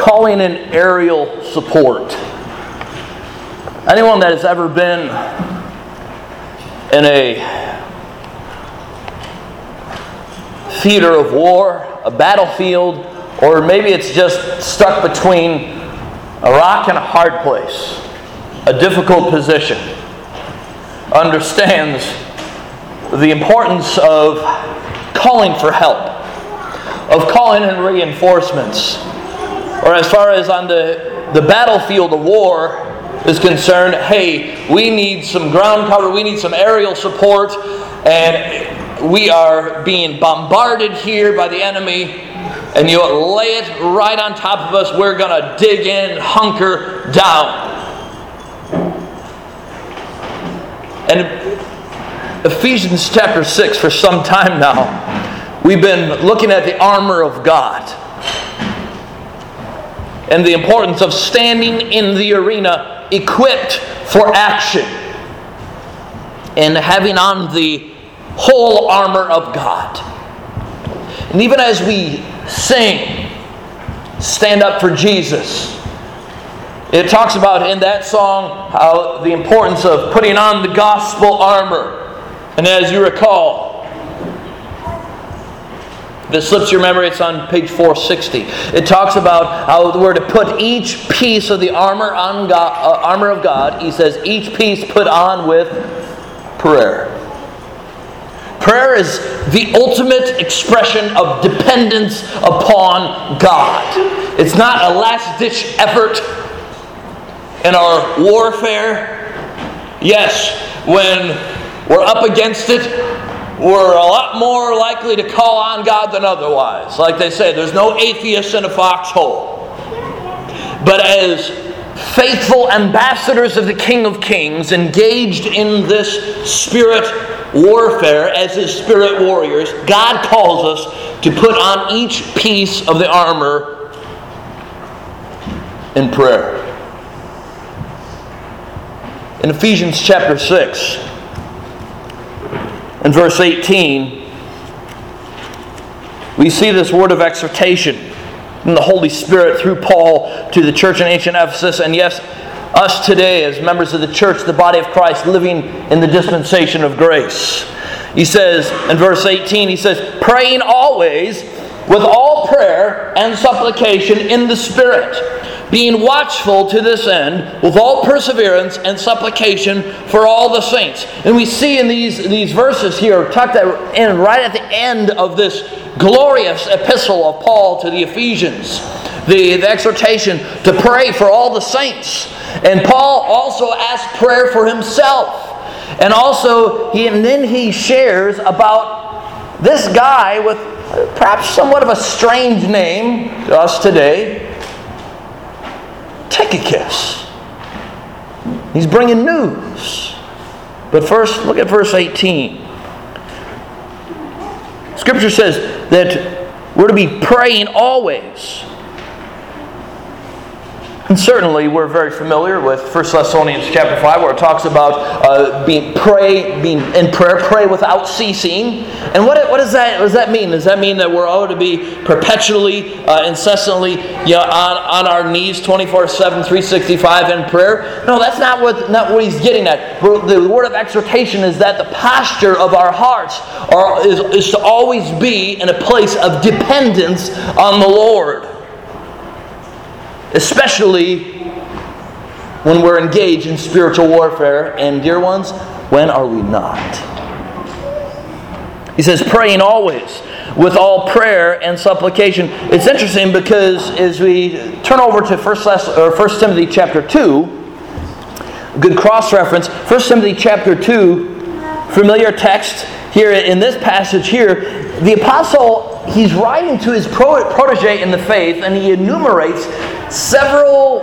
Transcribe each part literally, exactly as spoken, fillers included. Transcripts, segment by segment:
calling in aerial support. Anyone that has ever been in a theater of war, a battlefield, or maybe it's just stuck between a rock and a hard place, a difficult position, understands the importance of calling for help, of calling in reinforcements, or as far as on the, the battlefield of war is concerned, hey, we need some ground cover, we need some aerial support, and we are being bombarded here by the enemy, and you lay it right on top of us, we're going to dig in, hunker down. And Ephesians chapter six, for some time now, we've been looking at the armor of God and the importance of standing in the arena equipped for action and having on the whole armor of God. And even as we sing, Stand Up for Jesus, it talks about in that song how the importance of putting on the gospel armor. And as you recall, if it slips your memory, it's on page four sixty. It talks about how we're to put each piece of the armor on God, uh, armor of God. He says each piece put on with prayer. Prayer is the ultimate expression of dependence upon God. It's not a last-ditch effort in our warfare. Yes, when we're up against it, we're a lot more likely to call on God than otherwise. Like they say, there's no atheist in a foxhole. But as faithful ambassadors of the King of Kings, engaged in this spirit warfare as His spirit warriors, God calls us to put on each piece of the armor in prayer. In Ephesians chapter six, in verse eighteen, we see this word of exhortation from the Holy Spirit through Paul to the church in ancient Ephesus, and yes, us today as members of the church, the body of Christ, living in the dispensation of grace. He says in verse eighteen, he says, praying always with all prayer and supplication in the Spirit, being watchful to this end with all perseverance and supplication for all the saints. And we see in these, these verses here, tucked in right at the end of this glorious epistle of Paul to the Ephesians, the, the exhortation to pray for all the saints. And Paul also asks prayer for himself. And also, he, and then he shares about this guy with perhaps somewhat of a strange name to us today, Tychicus. He's bringing news. But first, look at verse eighteen. Scripture says that we're to be praying always. And certainly we're very familiar with First Thessalonians chapter five, where it talks about uh, being pray, being in prayer, pray without ceasing. And what, what does that what does that mean? Does that mean that we're all to be perpetually, uh, incessantly, you know, on, on our knees twenty-four seven, three sixty-five in prayer? No, that's not what not what he's getting at. The word of exhortation is that the posture of our hearts are, is, is to always be in a place of dependence on the Lord. Especially when we're engaged in spiritual warfare. And dear ones, when are we not? He says, praying always with all prayer and supplication. It's interesting because as we turn over to First Timothy chapter two, a good cross-reference, First Timothy chapter two, familiar text here in this passage here, the apostle, he's writing to his protege in the faith, and he enumerates several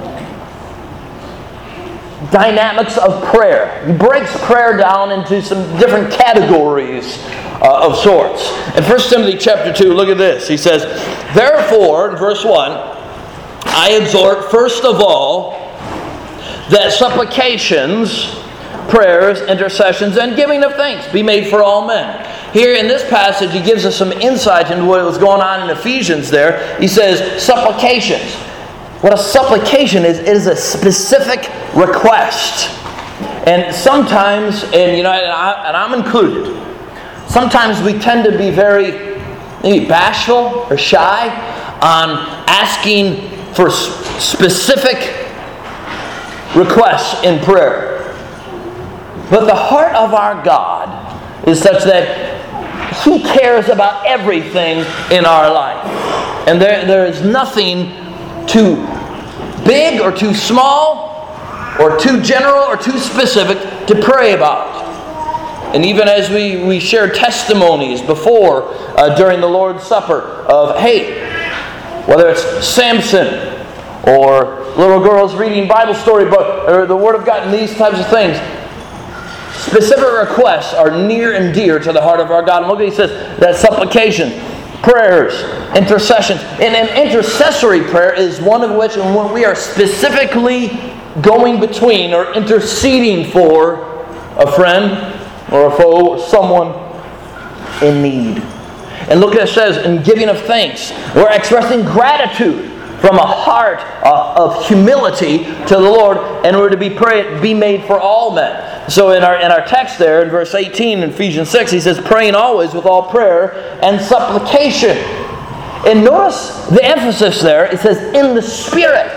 dynamics of prayer. He breaks prayer down into some different categories uh, of sorts. In First Timothy chapter two, look at this. He says, therefore, in verse one, I exhort first of all that supplications, prayers, intercessions, and giving of thanks be made for all men. Here in this passage, he gives us some insight into what was going on in Ephesians there. He says, supplications. What a supplication is, it is a specific request. And sometimes, and you know, and, I, and I'm included, sometimes we tend to be very maybe bashful or shy on asking for specific requests in prayer. But the heart of our God is such that He cares about everything in our life. And there, there is nothing too big or too small or too general or too specific to pray about. And even as we, we share testimonies before uh, during the Lord's Supper of, hey, whether it's Samson or little girls reading Bible story book or the Word of God and these types of things, specific requests are near and dear to the heart of our God. And look what he says, that supplication, prayers, intercessions. And an intercessory prayer is one of which and when we are specifically going between or interceding for a friend or a foe or someone in need. And look at it says, in giving of thanks, we're expressing gratitude from a heart uh, of humility to the Lord, and we're to be pray, be made for all men. So in our in our text there, in verse eighteen in Ephesians six, he says, praying always with all prayer and supplication. And notice the emphasis there. It says, in the Spirit.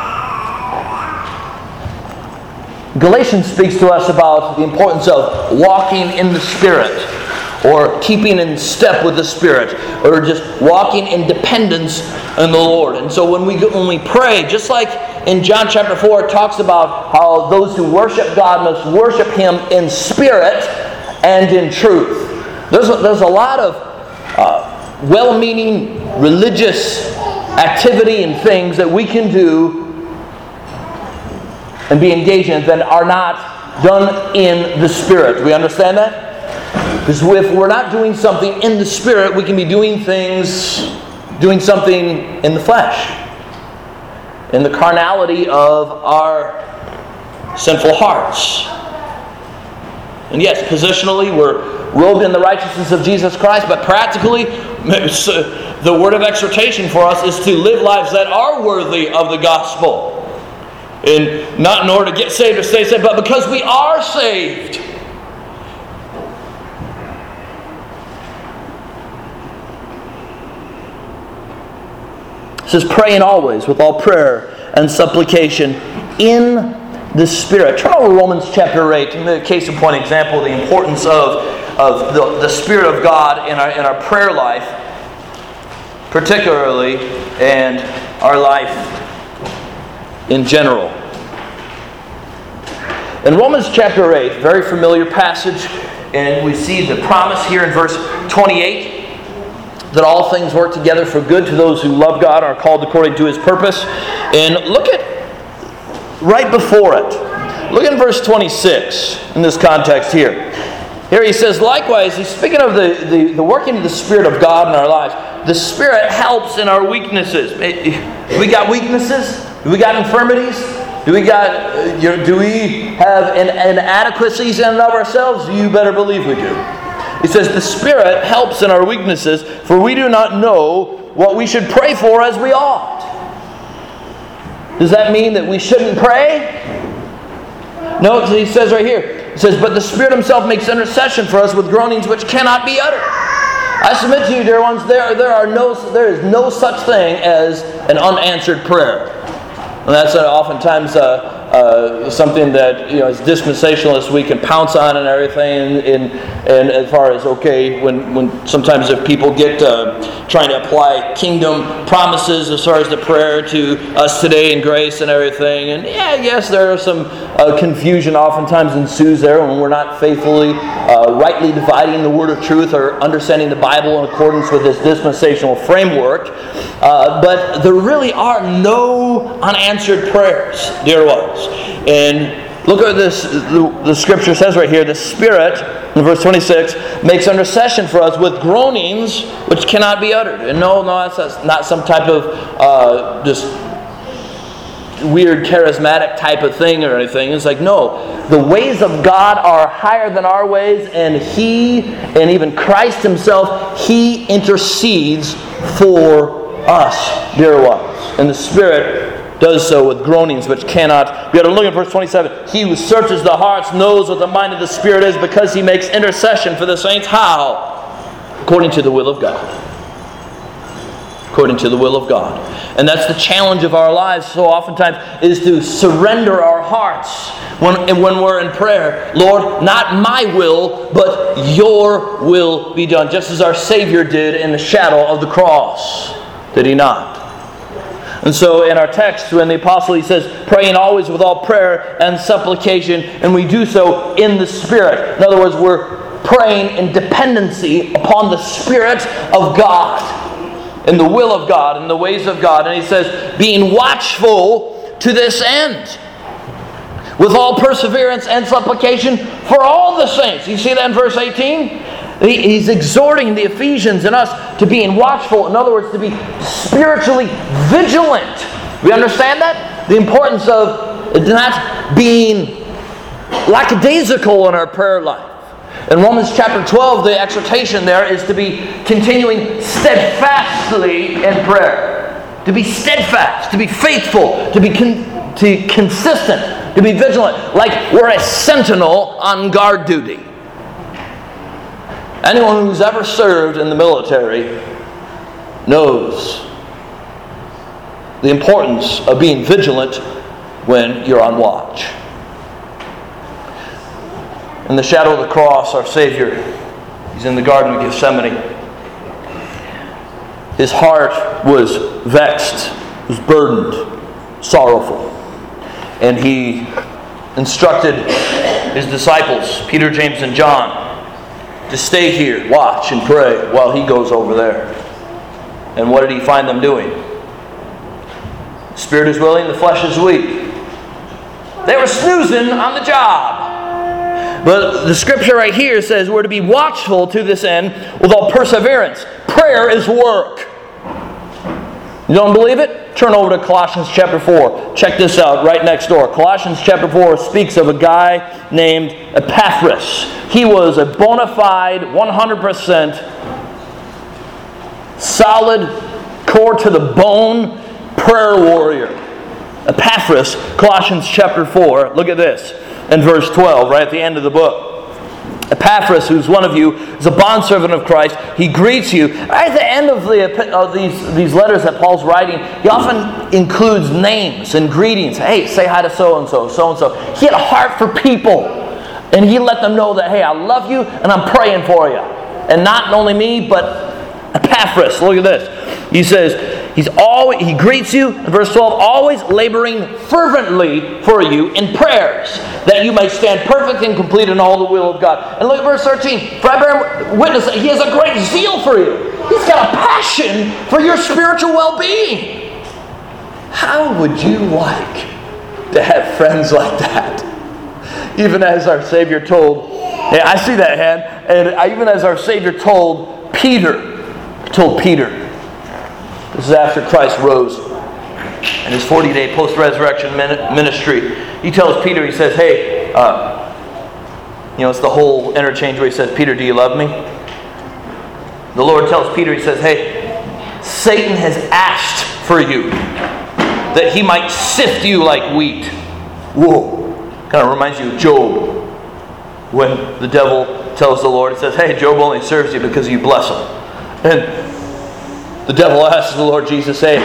Galatians speaks to us about the importance of walking in the Spirit, or keeping in step with the Spirit, or just walking in dependence in the Lord. And so when we when we pray, just like in John chapter four, it talks about how those who worship God must worship Him in spirit and in truth. There's a, there's a lot of uh, well-meaning religious activity and things that we can do and be engaged in that are not done in the Spirit. We understand that? Because if we're not doing something in the Spirit, we can be doing things, doing something in the flesh, in the carnality of our sinful hearts. And yes, positionally, we're robed in the righteousness of Jesus Christ, but practically, the word of exhortation for us is to live lives that are worthy of the gospel. And not in order to get saved or stay saved, but because we are saved. It says, praying always with all prayer and supplication in the Spirit. Turn over to Romans chapter eight. In the case in point example of the importance of, of the, the Spirit of God in our, in our prayer life, particularly, and our life in general. In Romans chapter eight, very familiar passage, and we see the promise here in verse twenty-eight that all things work together for good to those who love God and are called according to His purpose. And look at right before it. Look at verse twenty-six in this context here. Here he says, likewise, he's speaking of the, the, the working of the Spirit of God in our lives. The Spirit helps in our weaknesses. We got weaknesses? Do we got infirmities? Do we got? You know, do we have in, inadequacies in and of ourselves? You better believe we do. He says the Spirit helps in our weaknesses, for we do not know what we should pray for as we ought. Does that mean that we shouldn't pray? No, he says right here. He says, but the Spirit Himself makes intercession for us with groanings which cannot be uttered. I submit to you, dear ones, there, there are no there is no such thing as an unanswered prayer. And that's uh, oftentimes uh, uh, something that, you know, as dispensationalists we can pounce on and everything. And, and, and as far as, okay, when, when sometimes if people get uh, trying to apply kingdom promises as far as the prayer to us today in grace and everything. And yeah, yes, there are some uh, confusion oftentimes ensues there when we're not faithfully, uh, rightly dividing the word of truth or understanding the Bible in accordance with this dispensational framework. Uh, but there really are no unanswered prayers, dear ones. And look at this, the, the scripture says right here, the Spirit, in verse twenty-six, makes intercession for us with groanings which cannot be uttered. And no, no, that's not some type of uh, just weird charismatic type of thing or anything. It's like, no, the ways of God are higher than our ways, and He, and even Christ Himself, He intercedes for us, dear ones. And the Spirit does so with groanings which cannot. We got to look at verse twenty-seven. He who searches the hearts knows what the mind of the Spirit is, because he makes intercession for the saints. How? According to the will of God. According to the will of God. And that's the challenge of our lives so oftentimes, is to surrender our hearts when, when we're in prayer. Lord, not my will, but your will be done. Just as our Savior did in the shadow of the cross. Did he not? And so in our text, when the apostle, he says, praying always with all prayer and supplication, and we do so in the Spirit. In other words, we're praying in dependency upon the Spirit of God. In the will of God, in the ways of God. And he says, being watchful to this end, with all perseverance and supplication for all the saints. You see that in verse eighteen? He's exhorting the Ephesians and us to being watchful. In other words, to be spiritually vigilant. We understand that? The importance of not being lackadaisical in our prayer life. In Romans chapter twelve, the exhortation there is to be continuing steadfastly in prayer. To be steadfast, to be faithful, to be con- to consistent, to be vigilant, like we're a sentinel on guard duty. Anyone who's ever served in the military knows the importance of being vigilant when you're on watch. In the shadow of the cross, our Savior, he's in the Garden of Gethsemane. His heart was vexed, was burdened, sorrowful. And he instructed his disciples, Peter, James, and John, to stay here, watch, and pray while he goes over there. And what did he find them doing? The spirit is willing, the flesh is weak. They were snoozing on the job. But the scripture right here says we're to be watchful to this end with all perseverance. Prayer is work. You don't believe it? Turn over to Colossians chapter four. Check this out right next door. Colossians chapter four speaks of a guy named Epaphras. He was a bona fide, one hundred percent solid, core to the bone prayer warrior. Epaphras, Colossians chapter four. Look at this. In verse twelve, right at the end of the book. Epaphras, who's one of you, is a bondservant of Christ. He greets you. Right at the end of, the, of these, these letters that Paul's writing, he often includes names and greetings. Hey, say hi to so-and-so, so-and-so. He had a heart for people. And he let them know that, hey, I love you and I'm praying for you. And not only me, but Epaphras. Look at this. He says, He's always, he greets you, in verse twelve, always laboring fervently for you in prayers, that you may stand perfect and complete in all the will of God. And look at verse thirteen. For I bear witness that he has a great zeal for you. He's got a passion for your spiritual well-being. How would you like to have friends like that? Even as our Savior told, hey, I see that hand, and even as our Savior told Peter, told Peter, this is after Christ rose in his forty-day post-resurrection ministry. He tells Peter, he says, hey, uh, you know, it's the whole interchange where he says, Peter, do you love me? The Lord tells Peter, he says, hey, Satan has asked for you that he might sift you like wheat. Whoa. Kind of reminds you of Job. When the devil tells the Lord, it says, hey, Job only serves you because you bless him. And the devil asks the Lord Jesus, hey,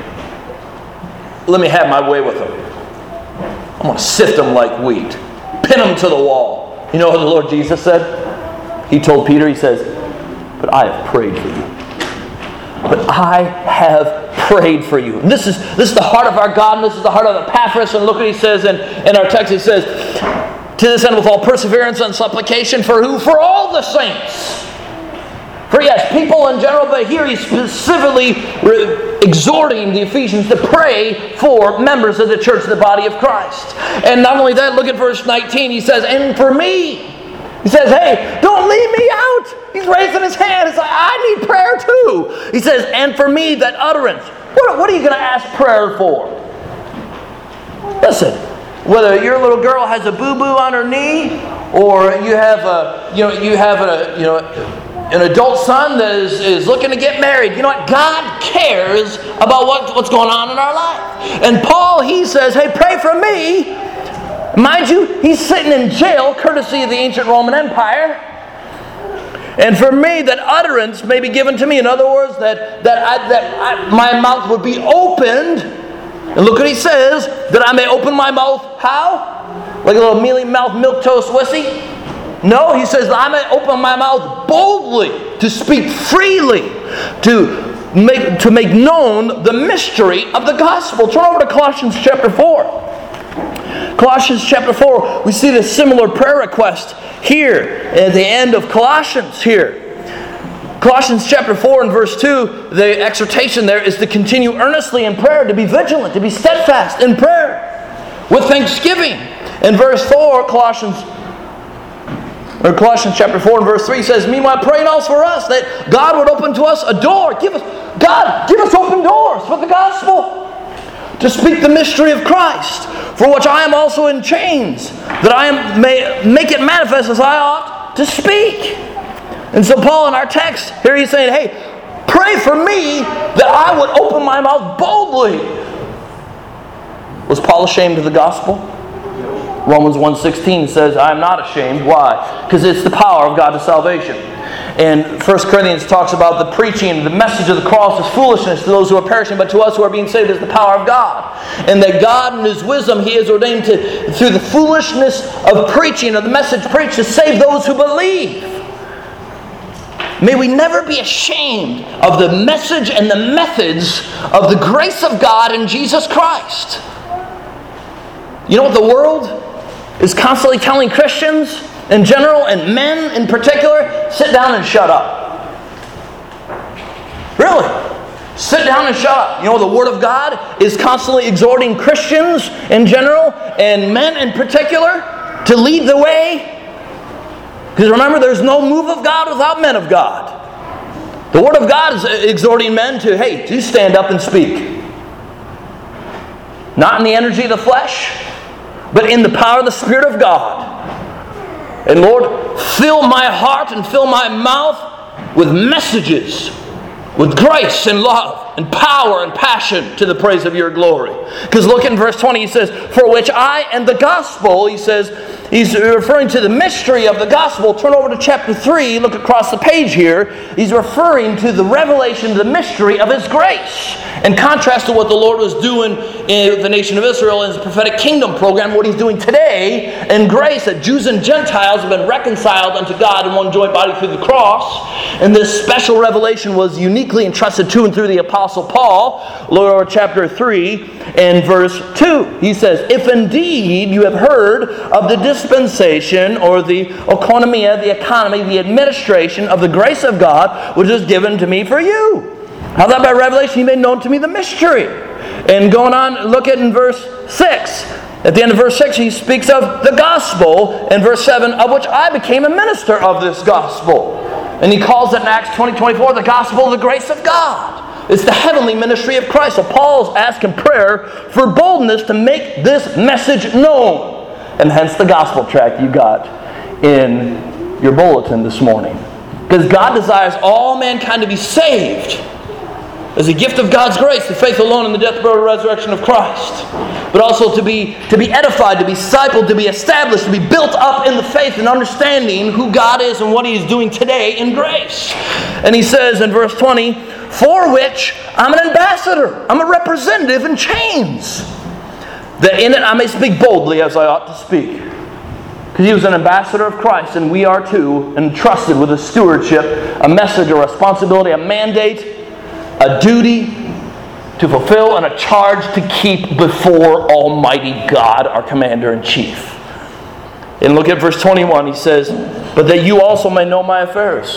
let me have my way with him. I'm going to sift him like wheat. Pin him to the wall. You know what the Lord Jesus said? He told Peter, he says, but I have prayed for you. But I have prayed for you. And this is this is the heart of our God, and this is the heart of Epaphras. And look what he says in, in our text. It says, to this end with all perseverance and supplication for who? For all the saints. For yes, people in general, but here he's specifically re- exhorting the Ephesians to pray for members of the church, the body of Christ. And not only that, look at verse nineteen. He says, and for me. He says, hey, don't leave me out. He's raising his hand. It's like, I need prayer too. He says, and for me, that utterance. What, what are you going to ask prayer for? Listen, whether your little girl has a boo-boo on her knee, or you have a, you know, you have a, you know, an adult son that is, is looking to get married. You know what? God cares about what, what's going on in our life. And Paul, he says, hey, pray for me. Mind you, he's sitting in jail, courtesy of the ancient Roman Empire. And for me, that utterance may be given to me. In other words, that, that, I, that I, my mouth would be opened. And look what he says, that I may open my mouth, how? Like a little mealy mouth milk toast wussy? No, he says, I may open my mouth boldly to speak freely, to make, to make known the mystery of the gospel. Turn over to Colossians chapter four. Colossians chapter four, we see this similar prayer request here at the end of Colossians here. Colossians chapter four and verse two, the exhortation there is to continue earnestly in prayer, to be vigilant, to be steadfast in prayer with thanksgiving. In verse four, Colossians or Colossians chapter four and verse three says, meanwhile, praying also for us that God would open to us a door. Give us, God, give us open doors for the gospel, to speak the mystery of Christ, for which I am also in chains, that I am, may make it manifest as I ought to speak. And so Paul in our text, here he's saying, hey, pray for me that I would open my mouth boldly. Was Paul ashamed of the gospel? Romans one sixteen says, I am not ashamed. Why? Because it's the power of God to salvation. And First Corinthians talks about the preaching, the message of the cross is foolishness to those who are perishing, but to us who are being saved is the power of God. And that God in His wisdom, He has ordained to, through the foolishness of preaching, of the message preached, to save those who believe. May we never be ashamed of the message and the methods of the grace of God in Jesus Christ. You know what the world is constantly telling Christians in general, and men in particular? Sit down and shut up. Really? Sit down and shut up. You know, the Word of God is constantly exhorting Christians in general, and men in particular, to lead the way. Because remember, there's no move of God without men of God. The Word of God is exhorting men to, hey, do stand up and speak. Not in the energy of the flesh, but in the power of the Spirit of God. And Lord, fill my heart and fill my mouth with messages, with grace and love and power and passion to the praise of your glory. Because look in verse twenty, he says, for which I and the gospel, he says, he's referring to the mystery of the gospel. Turn over to chapter three, look across the page here. He's referring to the revelation, the mystery of His grace. In contrast to what the Lord was doing in the nation of Israel in His prophetic kingdom program, what He's doing today in grace, that Jews and Gentiles have been reconciled unto God in one joint body through the cross. And this special revelation was uniquely entrusted to and through the Apostle Paul. Look over chapter three and verse two. He says, if indeed you have heard of the dispensation, or the oikonomia, the economy, the administration of the grace of God, which is given to me for you. How that by revelation He made known to me the mystery. And going on, look at in verse six. At the end of verse six, he speaks of the gospel. In verse seven, of which I became a minister of this gospel. And he calls it in Acts twenty twenty-four the gospel of the grace of God. It's the heavenly ministry of Christ. So Paul's asking prayer for boldness to make this message known. And hence the gospel tract you got in your bulletin this morning. Because God desires all mankind to be saved as a gift of God's grace, the faith alone in the death, burial, and resurrection of Christ. But also to be, to be edified, to be discipled, to be established, to be built up in the faith and understanding who God is and what He is doing today in grace. And he says in verse twenty, for which I'm an ambassador. I'm a representative in chains, that in it I may speak boldly as I ought to speak. Because he was an ambassador of Christ, and we are too, entrusted with a stewardship, a message, a responsibility, a mandate, a duty to fulfill, and a charge to keep before Almighty God, our Commander-in-Chief. And look at verse twenty-one, he says, but that you also may know my affairs.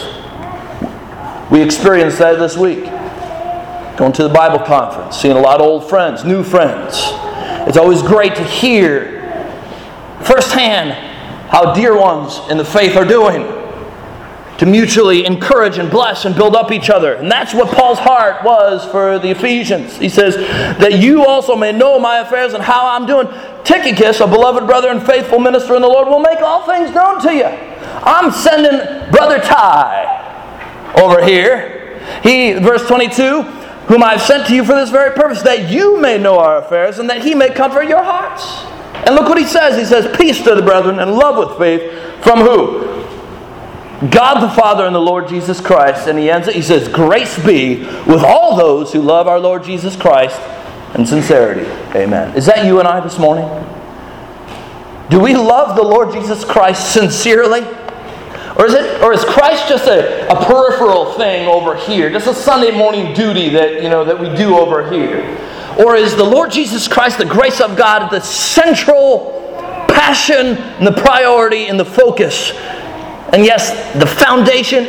We experienced that this week. Going to the Bible conference, seeing a lot of old friends, new friends. It's always great to hear firsthand how dear ones in the faith are doing, to mutually encourage and bless and build up each other. And that's what Paul's heart was for the Ephesians. He says, that you also may know my affairs and how I'm doing. Tychicus, a beloved brother and faithful minister in the Lord, will make all things known to you. I'm sending Brother Ty over here. He, verse twenty-two, whom I have sent to you for this very purpose, that you may know our affairs, and that he may comfort your hearts. And look what he says. He says, peace to the brethren, and love with faith, from who? God the Father and the Lord Jesus Christ. And he ends it, he says, grace be with all those who love our Lord Jesus Christ in sincerity. Amen. Is that you and I this morning? Do we love the Lord Jesus Christ sincerely? Or is it, or is Christ just a, a peripheral thing over here? Just a Sunday morning duty that, you know, that we do over here? Or is the Lord Jesus Christ, the grace of God, the central passion and the priority and the focus? And yes, the foundation,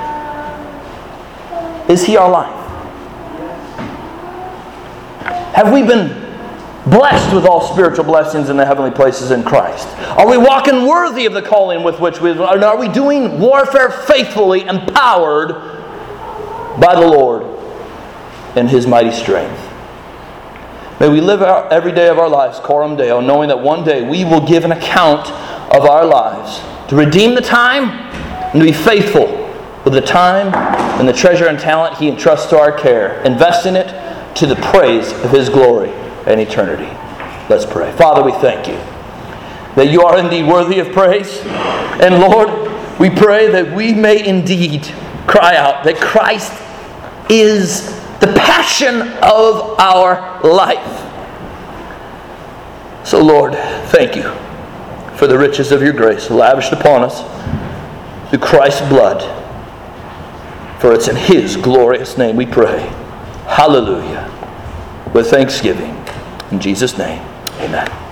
is He our life? Have we been blessed with all spiritual blessings in the heavenly places in Christ? Are we walking worthy of the calling with which we are? Are we doing warfare faithfully, empowered by the Lord in His mighty strength? May we live out every day of our lives, coram Deo, knowing that one day we will give an account of our lives, to redeem the time and to be faithful with the time and the treasure and talent He entrusts to our care, investing it to the praise of His glory and eternity. Let's pray. Father, we thank You that You are indeed worthy of praise. And Lord, we pray that we may indeed cry out that Christ is the passion of our life. So Lord, thank You for the riches of Your grace lavished upon us through Christ's blood. For it's in His glorious name we pray. Hallelujah. With thanksgiving. In Jesus' name, amen.